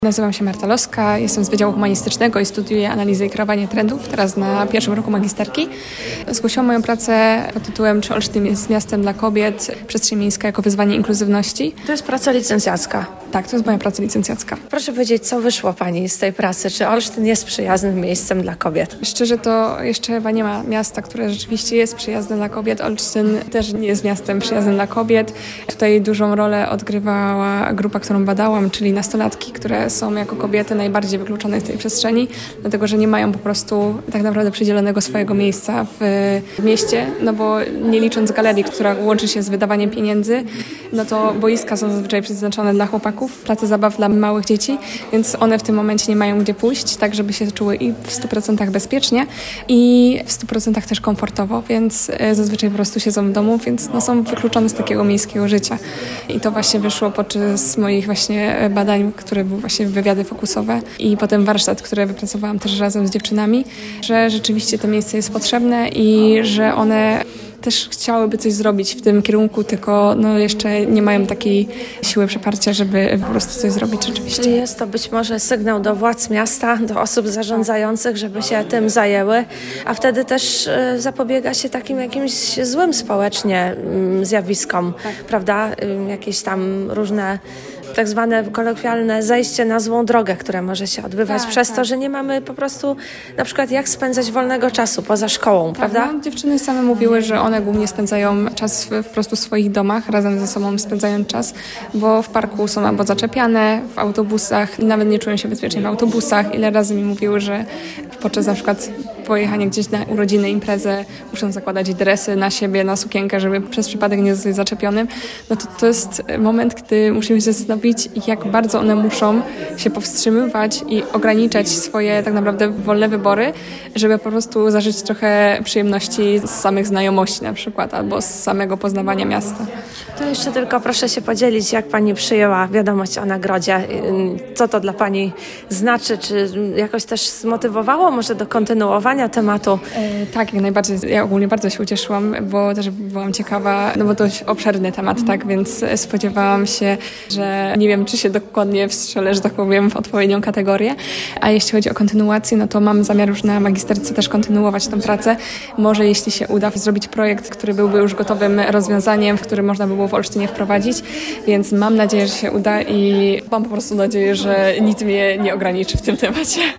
Nazywam się Marta Loska, jestem z Wydziału Humanistycznego i studiuję analizę i kreowanie trendów, teraz na pierwszym roku magisterki. Zgłosiłam moją pracę pod tytułem Czy Olsztyn jest miastem dla kobiet? Przestrzeń miejska jako wyzwanie inkluzywności. To jest praca licencjacka. Tak, to jest moja praca licencjacka. Proszę powiedzieć, co wyszło Pani z tej pracy? Czy Olsztyn jest przyjaznym miejscem dla kobiet? Szczerze to jeszcze chyba nie ma miasta, które rzeczywiście jest przyjazne dla kobiet. Olsztyn też nie jest miastem przyjaznym dla kobiet. Tutaj dużą rolę odgrywała grupa, którą badałam, czyli nastolatki, które są jako kobiety najbardziej wykluczone z tej przestrzeni, dlatego że nie mają po prostu tak naprawdę przydzielonego swojego miejsca w mieście, no bo nie licząc galerii, która łączy się z wydawaniem pieniędzy, no to boiska są zazwyczaj przeznaczone dla chłopaków, place zabaw dla małych dzieci, więc one w tym momencie nie mają gdzie pójść, tak żeby się czuły i w 100% bezpiecznie i w 100% też komfortowo, więc zazwyczaj po prostu siedzą w domu, więc no są wykluczone z takiego miejskiego życia. I to właśnie wyszło podczas moich właśnie badań, które były właśnie wywiady fokusowe i potem warsztat, który wypracowałam też razem z dziewczynami, że rzeczywiście to miejsce jest potrzebne i że one też chciałyby coś zrobić w tym kierunku, tylko no jeszcze nie mają takiej siły przeparcia, żeby po prostu coś zrobić rzeczywiście. Czyli jest to być może sygnał do władz miasta, do osób zarządzających, żeby się tym zajęły, a wtedy też zapobiega się takim jakimś złym społecznie zjawiskom, prawda? Jakieś tam różne tak zwane kolokwialne zejście na złą drogę, które może się odbywać przez to, że nie mamy po prostu na przykład jak spędzać wolnego czasu poza szkołą, prawda? No, dziewczyny same mówiły, że one głównie spędzają czas po prostu w swoich domach, razem ze sobą spędzają czas, bo w parku są albo zaczepiane, w autobusach, nawet nie czują się bezpiecznie w autobusach. Ile razy mi mówiły, że podczas na przykład pojechania gdzieś na urodziny, imprezę, muszą zakładać dresy na siebie, na sukienkę, żeby przez przypadek nie zostać zaczepionym. No to jest moment, gdy musimy się zastanowić, jak bardzo one muszą się powstrzymywać i ograniczać swoje tak naprawdę wolne wybory, żeby po prostu zażyć trochę przyjemności z samych znajomości na przykład, albo z samego poznawania miasta. To jeszcze tylko proszę się podzielić, jak Pani przyjęła wiadomość o nagrodzie. Co to dla Pani znaczy? Czy jakoś też zmotywowało może do kontynuowania tematu? Tak, jak najbardziej. Ja ogólnie bardzo się ucieszyłam, bo też byłam ciekawa, no bo to dość obszerny temat, tak, więc spodziewałam się, że nie wiem, czy się dokładnie wstrzelę, że tak powiem, w odpowiednią kategorię. A jeśli chodzi o kontynuację, no to mam zamiar już na magisterce też kontynuować tę pracę. Może jeśli się uda zrobić projekt, który byłby już gotowym rozwiązaniem, w którym można by było w Olsztynie wprowadzić, więc mam nadzieję, że się uda i mam po prostu nadzieję, że nic mnie nie ograniczy w tym temacie.